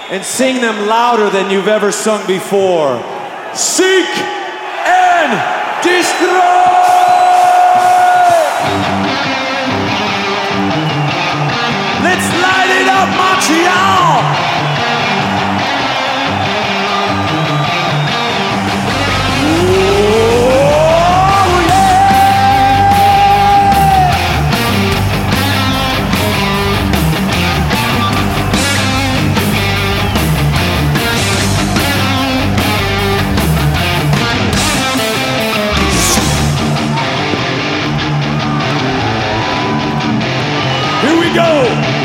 and sing them louder than you've ever sung before. Seek and destroy! Let's light it up, Montreal! Here we go!